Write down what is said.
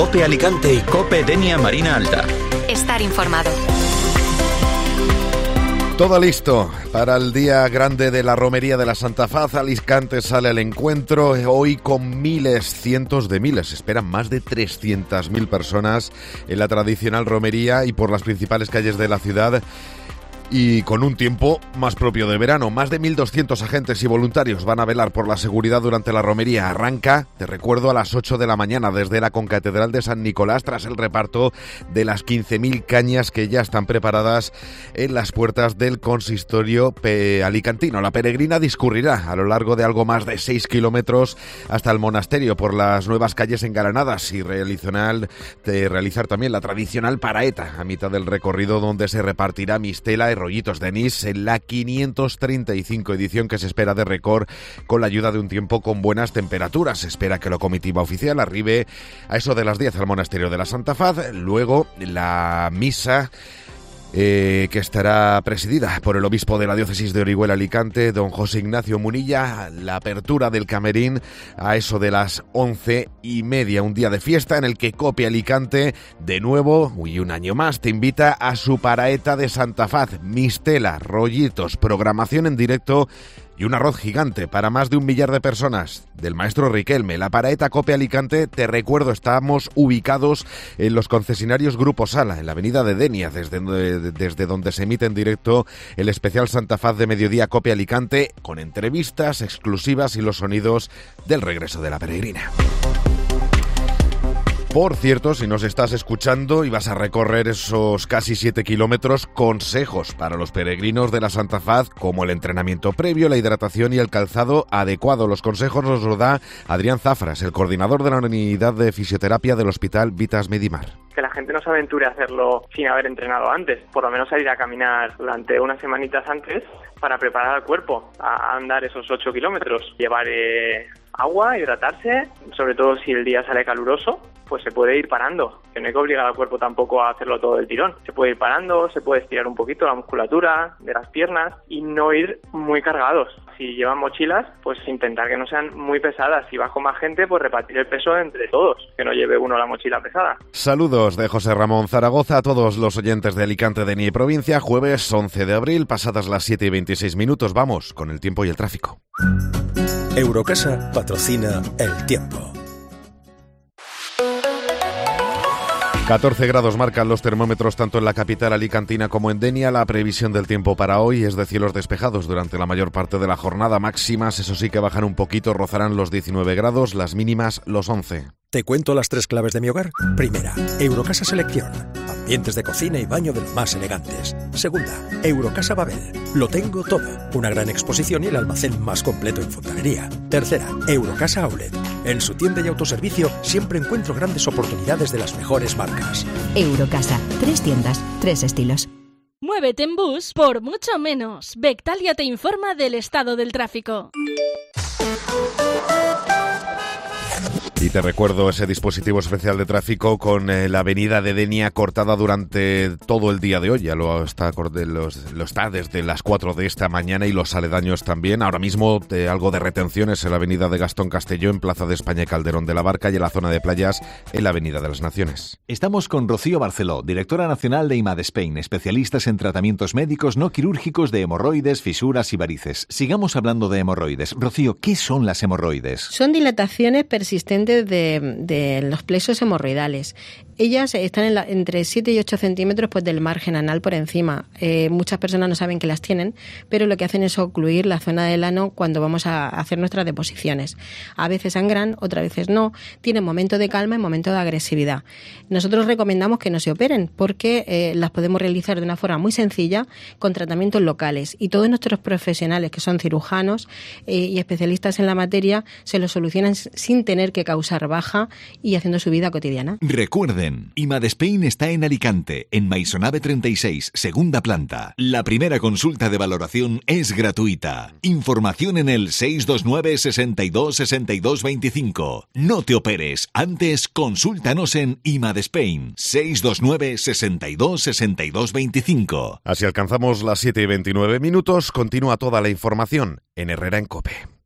COPE Alicante y COPE Denia Marina Alta. Estar informado. Todo listo para el día grande de la romería de la Santa Faz. Alicante sale al encuentro hoy con miles, cientos de miles. Esperan más de 300.000 personas en la tradicional romería y por las principales calles de la ciudad. Y con un tiempo más propio de verano. Más de 1.200 agentes y voluntarios van a velar por la seguridad durante la romería. Arranca, te recuerdo, a las 8 de la mañana desde la concatedral de San Nicolás tras el reparto de las 15.000 cañas que ya están preparadas en las puertas del consistorio alicantino. La peregrina discurrirá a lo largo de algo más de 6 kilómetros hasta el monasterio por las nuevas calles engalanadas y realizar también la tradicional paraeta a mitad del recorrido, donde se repartirá mistela y rollitos de anís en la 535 edición que se espera de récord, con la ayuda de un tiempo con buenas temperaturas. Se espera que la comitiva oficial arribe a eso de las 10 al monasterio de la Santa Faz. Luego la misa que estará presidida por el obispo de la diócesis de Orihuela Alicante, don José Ignacio Munilla. La apertura del camerín a eso de las 11:30, un día de fiesta en el que COPE Alicante, de nuevo y un año más, te invita a su paraeta de Santa Faz. Mistela, rollitos, programación en directo y un arroz gigante para más de 1 millar de personas, del maestro Riquelme. La paraeta COPE Alicante, te recuerdo, estamos ubicados en los concesionarios Grupo Sala, en la avenida de Denia, desde donde se emite en directo el especial Santa Faz de mediodía COPE Alicante, con entrevistas exclusivas y los sonidos del regreso de la peregrina. Por cierto, si nos estás escuchando y vas a recorrer esos casi 7 kilómetros, consejos para los peregrinos de la Santa Faz, como el entrenamiento previo, la hidratación y el calzado adecuado. Los consejos nos los da Adrián Zafras, el coordinador de la unidad de fisioterapia del Hospital Vitas Medimar. Que la gente no se aventure a hacerlo sin haber entrenado antes, por lo menos salir a caminar durante unas semanitas antes para preparar al cuerpo a andar esos 8 kilómetros. Llevar agua, hidratarse, sobre todo si el día sale caluroso, pues se puede ir parando, que no hay que obligar al cuerpo tampoco a hacerlo todo del tirón. Se puede ir parando, se puede estirar un poquito la musculatura de las piernas y no ir muy cargados. Si llevan mochilas, pues intentar que no sean muy pesadas. Si vas con más gente, pues repartir el peso entre todos, que no lleve uno la mochila pesada. Saludos de José Ramón Zaragoza a todos los oyentes de Alicante, Denia y provincia. Jueves 11 de abril, pasadas las 7:26. Vamos con el tiempo y el tráfico. Eurocasa patrocina el tiempo. 14 grados marcan los termómetros tanto en la capital alicantina como en Denia. La previsión del tiempo para hoy es de cielos despejados durante la mayor parte de la jornada. Máximas, eso sí, que bajan un poquito, rozarán los 19 grados, las mínimas los 11. ¿Te cuento las 3 claves de mi hogar? Primera, Eurocasa Selección. Ambientes de cocina y baño de los más elegantes. Segunda, Eurocasa Babel. Lo tengo todo. Una gran exposición y el almacén más completo en fontanería. Tercera, Eurocasa Outlet. En su tienda y autoservicio siempre encuentro grandes oportunidades de las mejores marcas. Eurocasa. 3 tiendas, 3 estilos. Muévete en bus por mucho menos. Bectalia te informa del estado del tráfico. Y te recuerdo ese dispositivo especial de tráfico con la avenida de Denia cortada durante todo el día de hoy. Ya lo está desde las 4 de esta mañana y los aledaños también. Ahora mismo algo de retenciones en la avenida de Gastón Castelló, en Plaza de España y Calderón de la Barca, y en la zona de playas en la avenida de las Naciones. Estamos con Rocío Barceló, directora nacional de IMADSpain, especialistas en tratamientos médicos no quirúrgicos de hemorroides, fisuras y varices. Sigamos hablando de hemorroides. Rocío, ¿qué son las hemorroides? Son dilataciones persistentes de los plexos hemorroidales. Ellas están entre 7 y 8 centímetros pues, del margen anal por encima. Muchas personas no saben que las tienen, pero lo que hacen es ocluir la zona del ano cuando vamos a hacer nuestras deposiciones. A veces sangran, otras veces no. Tienen momento de calma y momento de agresividad. Nosotros recomendamos que no se operen porque las podemos realizar de una forma muy sencilla con tratamientos locales. Y todos nuestros profesionales, que son cirujanos y especialistas en la materia, se lo solucionan sin tener que causar baja y haciendo su vida cotidiana. Recuerden, IMADSpain está en Alicante, en Maisonave 36, segunda planta. La primera consulta de valoración es gratuita. Información en el 629 62 62 25. No te operes, antes consúltanos en IMADSpain, 629 62 62 25. Así alcanzamos las 7:29. Continúa toda la información en Herrera en COPE.